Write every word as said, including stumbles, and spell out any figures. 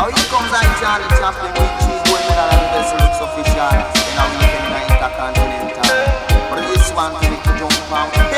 Now here comes on Charlie Chaplin with cheese going with all of the best looks official. Now we can intercontinental. But this one to make you jump out.